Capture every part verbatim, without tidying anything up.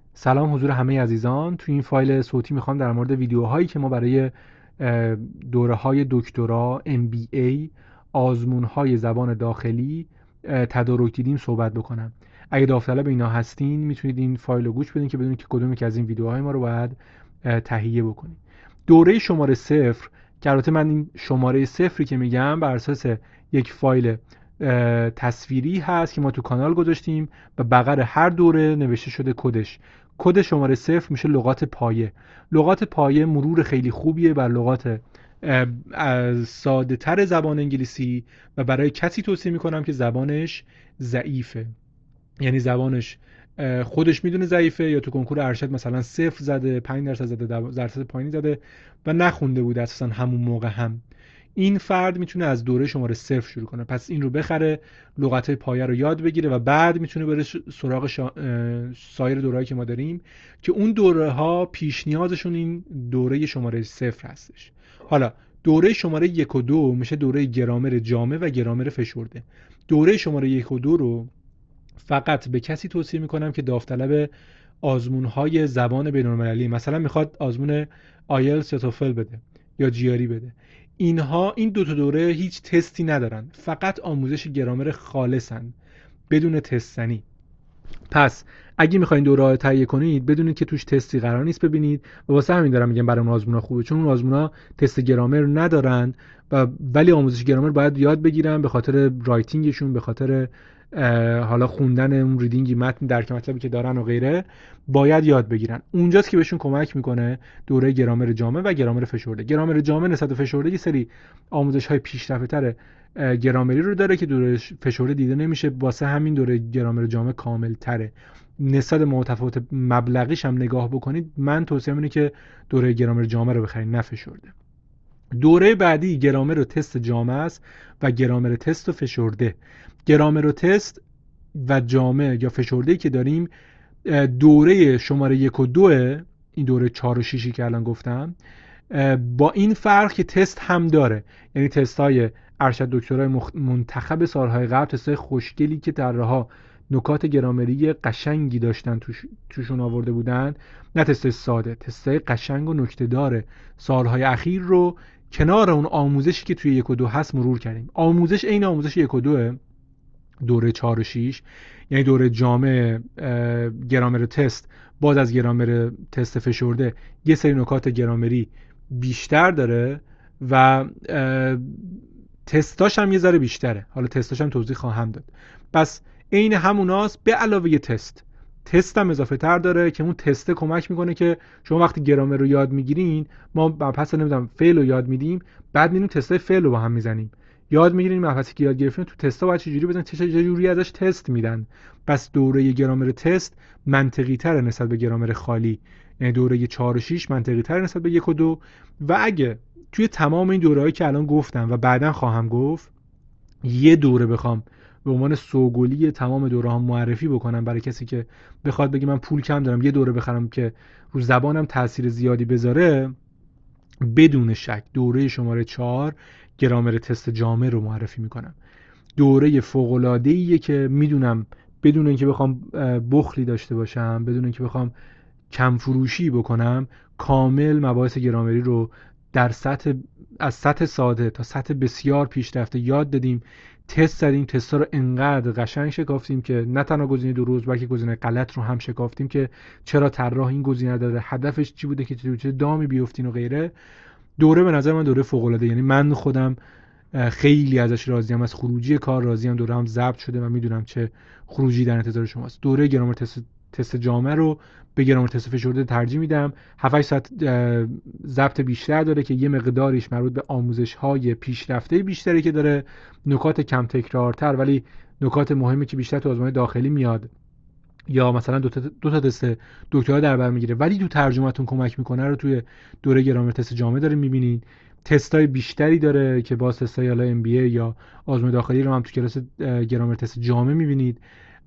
سلام حضور همه عزیزان. تو این فایل صوتی میخوام در مورد ویدیوهایی که ما برای دوره های دکترا، ام بی ای، آزمون های زبان داخلی تدارک دیدیم صحبت بکنم. اگه داوطلب اینا هستین میتونید این فایل رو گوش بدین که بدونید که کدومی که از این ویدیوهای ما رو باید تهیه بکنید. دوره شماره صفر که البته من این شماره صفری که میگم بر اساس یک فایل تصویری هست که ما تو کانال گذاشتیم و بغل هر دوره نوشته شده کدش. کد شماره صفر میشه لغات پایه. لغات پایه مرور خیلی خوبیه بر لغات ساده تر زبان انگلیسی و برای کسی توصیه میکنم که زبانش ضعیفه، یعنی زبانش خودش میدونه ضعیفه یا تو کنکور ارشد مثلا صفر زده، پنج درصد زده، درصد پایینی زده و نخونده بوده اساسا همون موقع هم. این فرد میتونه از دوره شماره صفر شروع کنه، پس این رو بخره، لغت‌های پایه رو یاد بگیره و بعد میتونه بره سراغ شا... سایر دوره‌ای که ما داریم که اون دوره ها پیش نیازشون این دوره شماره صفر هستش. حالا دوره شماره یک و دو میشه دوره گرامر جامع و گرامر فشرده. دوره شماره یک و دو رو فقط به کسی توصیه میکنم که داوطلب آزمون‌های زبان بین‌المللی، مثلا میخواد آزمون آیلتس یا توفل بده یا جیاری بده. اینها این دو تا دوره هیچ تستی ندارن، فقط آموزش گرامر خالصن بدون تستنی. پس اگه میخواین دوره رو تهیه کنید بدونید که توش تستی قرار نیست ببینید و واسه همین دارم میگم برای اون آزمونا خوبه، چون اون آزمونا تست گرامر ندارن و ولی آموزش گرامر باید یاد بگیرن به خاطر رایتینگشون، به خاطر حالا خوندن اون ریدینگی متن درک مطلبی که دارن و غیره باید یاد بگیرن. اونجاست که بهشون کمک میکنه دوره گرامر جامع و گرامر فشرده. گرامر جامع نسبت به فشرده یه سری آموزش های پیشرفته‌تر گرامری رو داره که دوره فشرده دیده نمیشه، واسه همین دوره گرامر جامع کامل تره. نسبت متفاوت مبلغیش هم نگاه بکنید، من توصیه‌ام اینه که دوره گرامر جامع رو بخرید نه فشرده. دوره بعدی گرامر و تست جامع است و گرامر تست و فشرده. گرامر و تست و جامع یا فشرده‌ای که داریم دوره شماره یک و دو، این دوره چهار و شیشی که الان گفتم، با این فرق که تست هم داره، یعنی تست های ارشد دکترای منتخب سالهای قبل، تست های خوشگلی که طراحا نکات گرامری قشنگی داشتن توش، توشون آورده بودن، نه تست ساده، تست های قشنگ و نکته داره سالهای اخیر رو کنار اون آموزشی که توی یک و دو هست مرور کردیم. آموزش این آموزش یک و دوه، دوره چهار و شیش، یعنی دوره جامع گرامر تست باز از گرامر تست فشرده یه سری نکات گرامری بیشتر داره و تستاش هم یه ذره بیشتره. حالا تستاش هم توضیح خواهم داد. پس عین هموناست به علاوه تست. تست هم اضافه تر داره که اون تست کمک میکنه که شما وقتی گرامر رو یاد میگیرین، ما پس نمیدونم فعل رو یاد میدیم، بعد میریم تستای فعل رو با هم میزنیم، یاد میگیریم مبحثی که یاد گرفتیم تو تستا باید چجوری بزنید، چه جوری ازش تست میدن. پس دوره گرامر تست منطقی تره نسبت به گرامر خالی، یعنی دوره چهار و شش منطقی تره نسبت به یک و دو. و اگه توی تمام این دوره‌هایی که الان گفتم و بعداً خواهم گفت یه دوره بخوام به عنوان سوگلی تمام دوره ها معرفی بکنم برای کسی که بخواد بگه من پول کم دارم یه دوره بخرم که رو زبانم تاثیر زیادی بذاره، بدون شک دوره شماره چهار گرامر تست جامع رو معرفی میکنم. دوره فوق‌العاده‌ایه که میدونم بدون اینکه بخوام بخلی داشته باشم، بدون اینکه بخوام کم فروشی بکنم، کامل مباحث گرامری رو در سطح از سطح ساده تا سطح بسیار پیشرفته یاد دادیم. تست زدیم، تستا رو انقدر قشنگ شکافتیم که نه تنها گزینه درست بلکه گزینه غلط رو هم شکافتیم که چرا طراح این گزینه داره، هدفش چی بوده که چه دامی بیافتین و غیره. دوره به نظر من دوره فوق العاده، یعنی من خودم خیلی ازش راضیم، از خروجی کار راضیم. دوره هم ضبط شده و میدونم چه خروجی در انتظار شماست. دوره گرامر تست تست جامع رو به گرامر تست فشرده ترجیح میدم. هفت هشت ساعت ضبط بیشتر داره که یه مقداریش مربوط به آموزش‌های پیشرفته بیشتری که داره، نکات کم تکرارتر ولی نکات مهمی که بیشتر تو آزمون داخلی میاد یا مثلا دو تا دو تا تست دکترا در بر میگیره ولی تو ترجمه‌تون کمک میکنه رو توی دوره گرامر تست جامع دارین میبینید. تستای بیشتری داره که باز تستای حالا ام بی ای یا آزمون داخلی رو هم تو کلاس گرامر تست جامع میبینید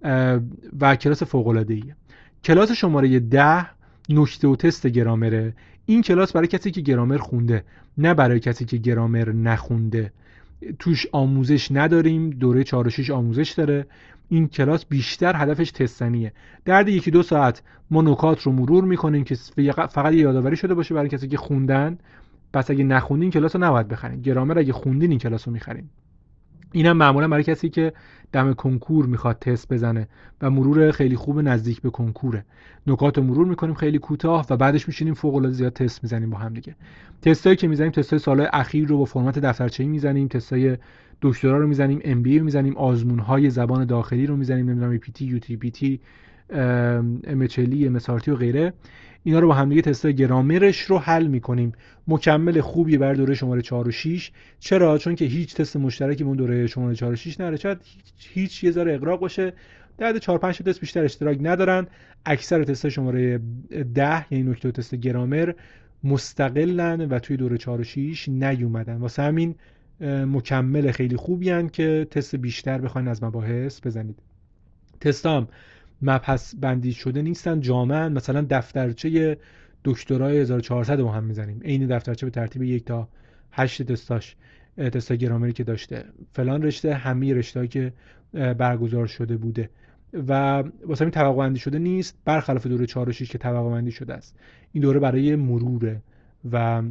و کلاس فوق العاده ایه. کلاس شماره ده نکته و تست گرامره. این کلاس برای کسی که گرامر خونده، نه برای کسی که گرامر نخونده. توش آموزش نداریم، دوره چهار و شش آموزش داره. این کلاس بیشتر هدفش تستنیه. در یکی دو ساعت ما نکات رو مرور میکنیم که فقط یادآوری شده باشه برای کسی که خوندن. پس اگه نخوندین کلاس رو نباید بخرین. گرامر اگه خوندین این کلاس رو میخرین. اینم معمولا برای کسی که دم کنکور میخواد تست بزنه و مرور خیلی خوب نزدیک به کنکوره. نکات رو مرور میکنیم خیلی کوتاه و بعدش میشینیم فوق العاده زیاد تست میزنیم با هم دیگه. تستایی که میزنیم تستای سالهای اخیر رو با فرمت دفترچه‌ای میزنیم، تستای دکترا رو میزنیم، ام بی ای رو میزنیم، آزمون‌های زبان داخلی رو میزنیم، نمیدونم پی تی، یو تی پی تی، ام اچ ال ای، ام اس آر تی و غیره. اینا رو با هم دیگه تستای گرامرش رو حل میکنیم. مکمل خوبی برای دوره شماره چهار و شش. چرا؟ چون که هیچ تست مشترکی اون دوره شماره چهار و شش نداره. شاید هیچ, هیچ یه ذره اغراق باشه. در چهار پنج تست بیشتر اشتراک ندارن. اکثر تست شماره ده یعنی نکته تست گرامر مستقلن و توی دوره چهار و شش نیومدن. واسه همین مکمل خیلی خوبی هن که تست بیشتر بخواین از مباحث بزنید. تستام مبحث بندی شده نیستن، جامعن. مثلا دفترچه دکترای هزار و چهارصد رو هم میزنیم، عین دفترچه به ترتیب یک تا هشت تستاش، تستای گرامری که داشته فلان رشته، همه رشته‌ای که برگزار شده بوده و واسه همین طبقه بندی شده نیست، برخلاف دوره چهار و شش که طبقه بندی شده است. این دوره برای مروره و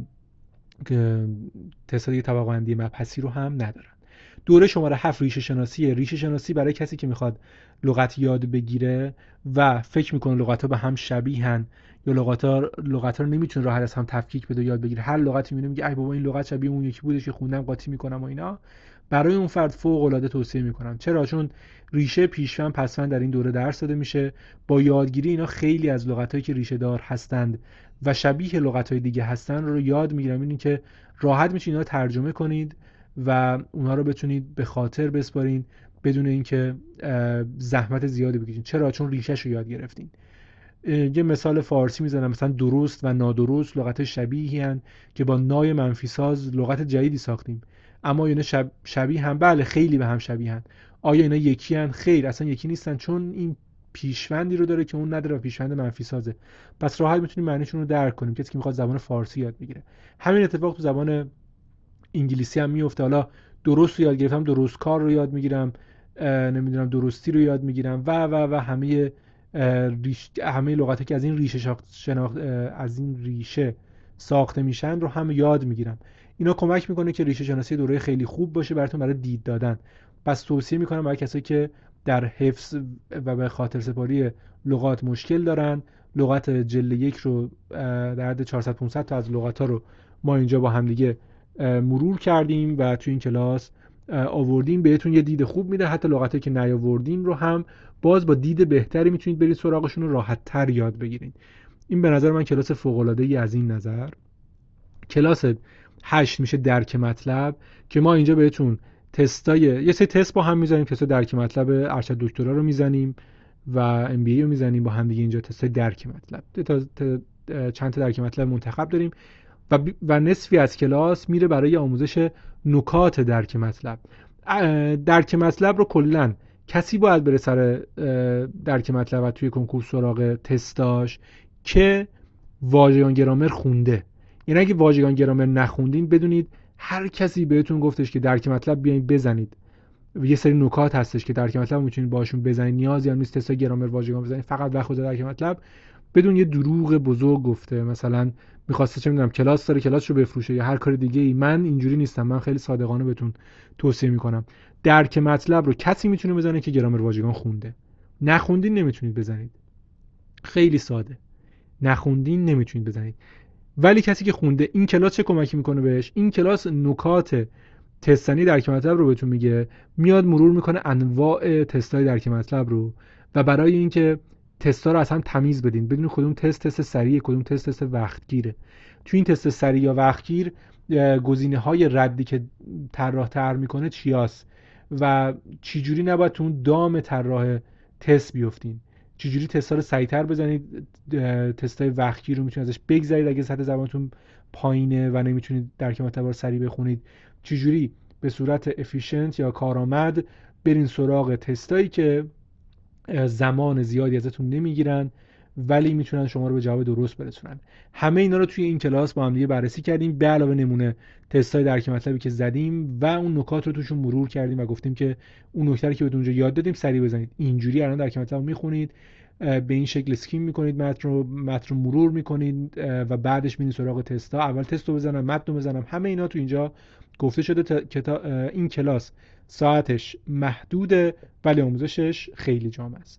تستای طبقه بندی مبحثی رو هم ندارن. دوره شماره هفت ریشه شناسی. ریشه شناسی برای کسی که میخواد لغت یاد بگیره و فکر میکنه لغت‌ها به هم شبیهن یا لغت‌ها لغت‌ها رو نمیتونه راحت از هم تفکیک بده یاد بگیره، هر لغتی میبینه میگه ای بابا این لغت شبیه اون یکی بودش که خوندم قاطی میکنم و اینا، برای اون فرد فوق العاده توصیه میکنم. چرا؟ چون ریشه پیشوند پسوند در این دوره درس داده میشه. با یادگیری اینا خیلی از لغتایی که ریشه دار هستند و شبیه لغت‌های دیگه هستن رو یاد میگیرم. این که راحت میشه اینا رو ترجمه کنید و اونها رو بتونید به خاطر بسپارین بدون اینکه زحمت زیادی بکشین. چرا؟ چون ریشه‌ش رو یاد گرفتین. یه مثال فارسی میزنم، مثلا درست و نادرست لغت شبیهی هن که با نای منفی ساز لغت جدیدی ساختیم. اما اینا شب شبیه هم؟ بله خیلی به هم شبیه هن. آیا اینا یکی هن؟ خیر، اصلا یکی نیستن، چون این پیشوندی رو داره که اون نداره و پیشوند منفی سازه. پس راحت میتونیم معنیشون رو درک کنیم کسی که میخواد زبان فارسی یاد بگیره. همین اتفاق تو زبان انگلیسی هم میفته. حالا درست رو یاد گرفتم، درست کار رو یاد میگیرم، نمیدونم درستی رو یاد میگیرم و و و همه ریش... همه لغاتی که از این ریشه شاخت... شناخت... از این ریشه ساخته میشن رو هم یاد میگیرم. اینا کمک میکنه که ریشه شناسی دوره خیلی خوب باشه براتون برای دید دادن. پس توصیه میکنم برای کسایی که در حفظ و به خاطر سپاری لغات مشکل دارن، لغات جلد یک رو در حد چهارصد پانصد تا از لغات ها رو ما اینجا با هم دیگه مرور کردیم و تو این کلاس آوردیم، بهتون یه دید خوب میده. حتی لغاتی که نیاوردیم رو هم باز با دید بهتری میتونید برید سراغشون رو راحت تر یاد بگیرید. این به نظر من کلاس فوق العاده ای از این نظر. کلاس هشت میشه درک مطلب که ما اینجا بهتون تستای یه سری تست با هم میزنیم. تست درک مطلب ارشد دکترا رو میزنیم و ام بی ای رو میزنیم با هم دیگه. اینجا تست درک مطلب تا چند تا درک مطلب منتخب داریم و و نصفی از کلاس میره برای آموزش نکات درک مطلب. درک مطلب رو کلا کسی باید بره سر درک مطلب و توی کنکور سراغ تستاش که واژگان گرامر خونده. یعنی اگه واژگان گرامر نخوندین بدونید هر کسی بهتون گفتش که درک مطلب بیاین بزنید، یه سری نکات هستش که درک مطلب میتونید باشون بزنید، نیازی هم نیست تست گرامر واژگان بزنید، فقط وقت درک مطلب. بدون یه دروغ بزرگ گفته، مثلا می‌خواسته چه می‌دونم کلاس داره کلاس رو بفروشه یا هر کار دیگه ای. من اینجوری نیستم. من خیلی صادقانه بهتون توصیه میکنم درک مطلب رو کسی میتونه بزنه که گرامر واژگان خونده. نخوندین نمیتونید بزنید. خیلی ساده. نخوندین نمیتونید بزنید. ولی کسی که خونده، این کلاس چه کمکی میکنه بهش؟ این کلاس نکات تستنی درک مطلب رو بهتون میگه، میاد مرور میکنه انواع تستای درک مطلب رو و برای اینکه تستا رو اصلا تمیز بدین، بدون کدوم تست تست سریع کدوم تست تست وقتگیره. تو این تست سریع یا وقتگیر گزینه‌های ردی که طراح طرح میکنه چیاست و چجوری نباید تو اون دام طراح تست بیافتین، چجوری تستا رو سریعتر بزنید. تستای وقتگیر رو میتونید ازش بگذرید اگه سطح زبانتون پایینه و نمیتونید درک مطلب رو سریع بخونید. چجوری به صورت افیشنت یا کارآمد برین سراغ تستایی که زمان زیادی ازتون نمیگیرن ولی میتونن شما رو به جواب درست برسونن. همه اینا رو توی این کلاس با هم دیگه بررسی کردیم، به علاوه نمونه تستای درک مطلبی که زدیم و اون نکات رو توشون مرور کردیم و گفتیم که اون نکته رو که بهتون اونجا یاد دادیم سریع بزنید. اینجوری الان درک مطلب رو میخونید، به این شکل اسکیم میکنید، متن رو متن رو مرور میکنید و بعدش میرید سراغ تستا. اول تست رو بزنم، متن رو بزنم. همه اینا تو اینجا گفته شده. تا... این کلاس ساعتش محدوده ولی آموزشش خیلی جامع است.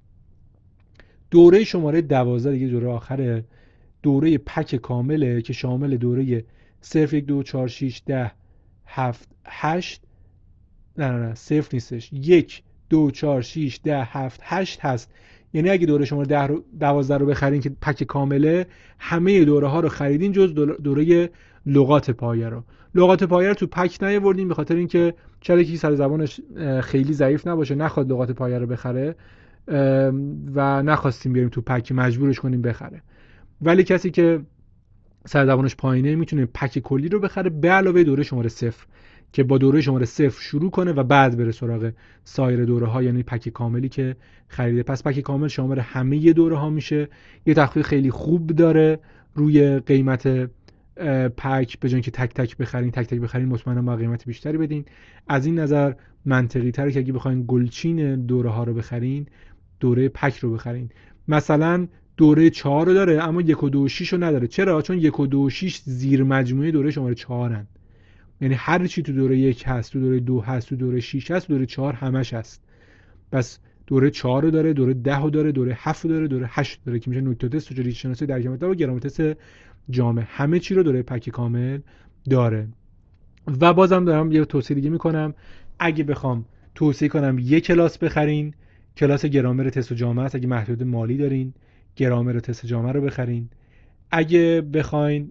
دوره شماره دوازده دیگه دوره آخره، دوره پک کامله که شامل دوره صفر یک دو چهار شش ده هفت هشت نه نه نه صفر نیستش، یک دو چهار شش ده هفت هشت هست. یعنی اگه دوره شماره ده رو دوازده رو بخرین که پک کامله، همه دوره ها رو خریدین جز دوره لغات پایه رو. لغات پایه رو تو پک نیاوردیم به خاطر اینکه شاید یکی سر زبانش خیلی ضعیف نباشه نخواد لغات پایه رو بخره و نخواستیم بیاریم تو پک مجبورش کنیم بخره. ولی کسی که سر زبانش پایینه میتونه پک کلی رو بخره به علاوه دوره شماره صفر که با دوره شماره صفر شروع کنه و بعد بره سراغ سایر دوره ها، یعنی پک کاملی که خریده. پس پک کامل شامل همه دوره ها میشه. یه تخفیف خیلی خوب داره روی قیمت پک، به جای اینکه تک تک بخرین تک تک بخرین مطمئنا با قیمت بیشتری بدین. از این نظر منطقی تره که اگه بخواین گلچین دوره ها رو بخرین دوره پک رو بخرین. مثلا دوره چهار رو داره اما یک و دو و شش رو نداره. چرا؟ چون یک و دو و شش زیر مجموعه دوره شماره چهارن. یعنی هر چی تو دوره یک هست، تو دوره دو هست، تو دوره شش هست، دوره چهار همش هست. پس دوره چهار رو داره، دوره ده رو داره، دوره هفت رو داره، دوره هشت داره که میشه نکته تست و ریشه شناسی درک مطلب و گرامر تست جامع. همه چی رو دوره پک کامل داره. و بازم دارم یه توصیه دیگه میکنم، اگه بخوام توصیه کنم یک کلاس بخرین، کلاس گرامر تست جامع است. اگه محدود مالی دارین گرامر تست جامع رو بخرین. اگه بخواین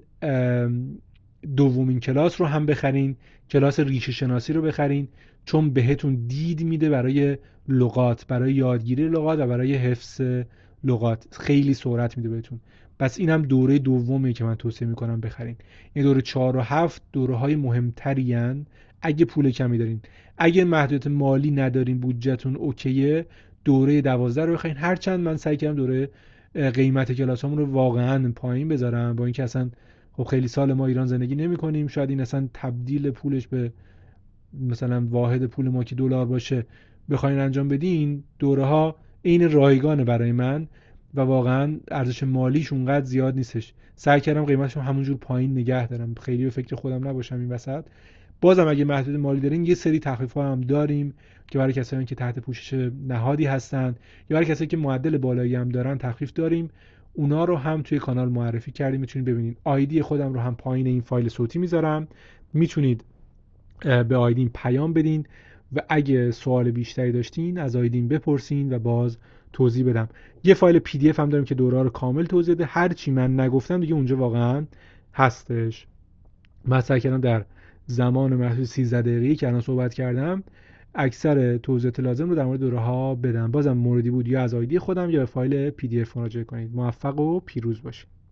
دومین کلاس رو هم بخرین، کلاس ریشه شناسی رو بخرین، چون بهتون دید میده برای لغات، برای یادگیری لغات و برای حفظ لغات. خیلی سرعت میده بهتون. پس اینم دوره دومی که من توصیه میکنم بخرین. این دوره چهار و هفت دوره های مهمتری ان اگه پول کمی دارین. اگه محدودیت مالی ندارین، بودجهتون اوکیه، دوره دوازده رو بخرین. هرچند من سعی کردم دوره قیمت کلاسامون رو واقعا پایین بذارم، با اینکه اصلا خب خیلی سال ما ایران زندگی نمی کنیم، شاید این اصلا تبدیل پولش به مثلا واحد پول ما که دلار باشه بخواین انجام بدین، دوره ها عین رایگانه برای من و واقعا ارزش مالیش اونقدر زیاد نیستش. سعی کردم قیمتشو همونجور پایین نگه دارم، خیلی به فکر خودم نباشم این وسط. بازم اگه محدود مالی دارین یه سری تخفیف‌ها هم داریم که برای کسایی که تحت پوشش نهادی هستن یا برای کسایی که معدل بالایی هم دارن تخفیف داریم. اونا رو هم توی کانال معرفی کردیم، میتونید ببینید. آیدی خودم رو هم پایین این فایل صوتی میذارم، میتونید به آیدین پیام بدین و اگه سوال بیشتری داشتین از آیدین بپرسین و باز توضیح بدم. یه فایل پی دی اف هم داریم که دوره رو کامل توضیح بده. هر چی من نگفتم دیگه اونجا واقعا هستش. من سعی کردم در زمان محدود سیزده دقیقه‌ای که الان صحبت کردم اکثر توضیحات لازم رو در مورد دوره ها بدم. بازم موردی بود یا از آیدی خودم یا به فایل پی دی اف مراجعه کنید. موفق و پیروز باشید.